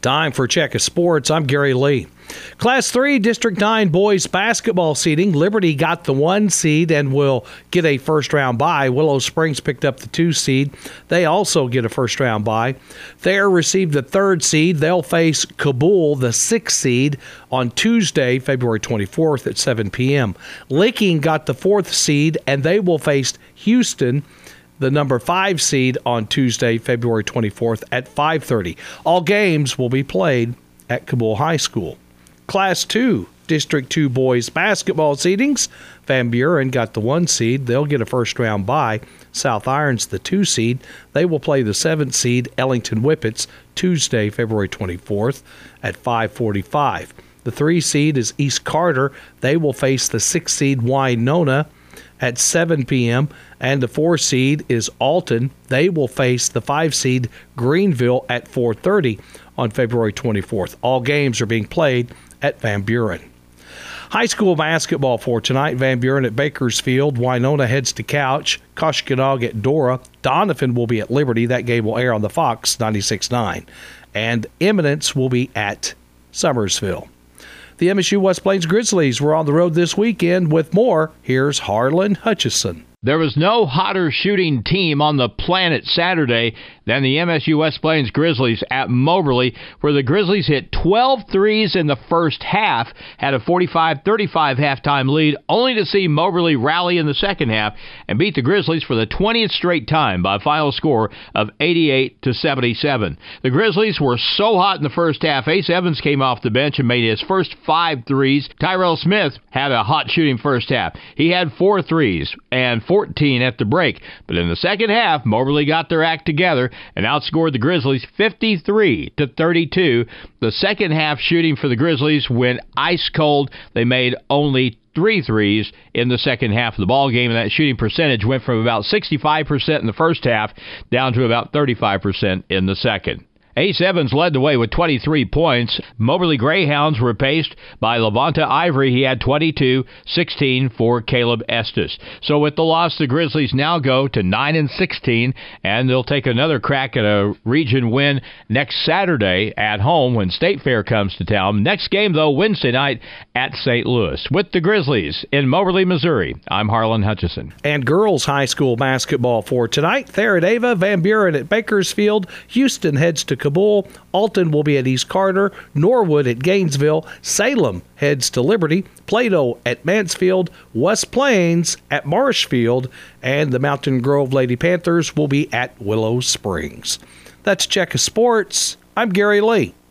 Time for Check of Sports. I'm Gary Lee. Class 3 District 9 boys basketball seeding. Liberty got the 1 seed and will get a first-round bye. Willow Springs picked up the 2 seed. They also get a first-round bye. Thayer received the 3rd seed. They'll face Kabul, the 6th seed, on Tuesday, February 24th at 7 p.m. Licking got the 4th seed, and they will face Houston, the number 5 seed, on Tuesday, February 24th at 5:30. All games will be played at Kabul High School. Class 2 District 2 boys basketball seedings. Van Buren got the 1 seed. They'll get a first-round bye. South Irons, the 2 seed. They will play the 7th seed, Ellington Whippets, Tuesday, February 24th at 5:45. The 3 seed is East Carter. They will face the 6 seed, Winona, at 7 p.m., and the 4 seed is Alton. They will face the 5 seed Greenville at 4:30 on February 24th. All games are being played at Van Buren. High school basketball for tonight. Van Buren at Bakersfield. Winona heads to Couch. Koshkonong at Dora. Donovan will be at Liberty. That game will air on the Fox 96.9. And Eminence will be at Summersville. The MSU West Plains Grizzlies were on the road this weekend with more. Here's Harlan Hutchison. There was no hotter shooting team on the planet Saturday than the MSU West Plains Grizzlies at Moberly, where the Grizzlies hit 12 threes in the first half, had a 45-35 halftime lead, only to see Moberly rally in the second half and beat the Grizzlies for the 20th straight time by a final score of 88-77. The Grizzlies were so hot in the first half, Ace Evans came off the bench and made his first 5 threes. Tyrell Smith had a hot shooting first half. He had 4 threes and 14 at the break. But in the second half, Moberly got their act together and outscored the Grizzlies 53-32. The second half shooting for the Grizzlies went ice cold. They made only 3 threes in the second half of the ball game, and that shooting percentage went from about 65% in the first half down to about 35% in the second. Ace Evans led the way with 23 points. Moberly Greyhounds were paced by Levanta Ivory. He had 22, 16 for Caleb Estes. So with the loss, the Grizzlies now go to 9-16, and they'll take another crack at a region win next Saturday at home when State Fair comes to town. Next game, though, Wednesday night at St. Louis. With the Grizzlies in Moberly, Missouri, I'm Harlan Hutchison. And girls high school basketball for tonight. Thayer at Ava, Van Buren at Bakersfield, Houston heads to Kabul, Alton will be at East Carter, Norwood at Gainesville, Salem heads to Liberty, Plato at Mansfield, West Plains at Marshfield, and the Mountain Grove Lady Panthers will be at Willow Springs. That's Check of Sports. I'm Gary Lee.